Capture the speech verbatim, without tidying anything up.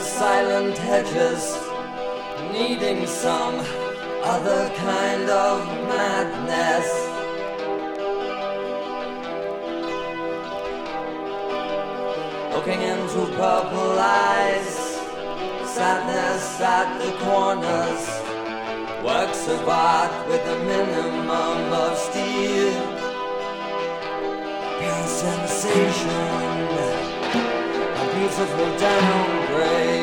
silent hedges, needing some other kind of madness. Looking into purple eyes, sadness at the corners, works of art with a minimum of steel, pure sensation, a beautiful downgrade.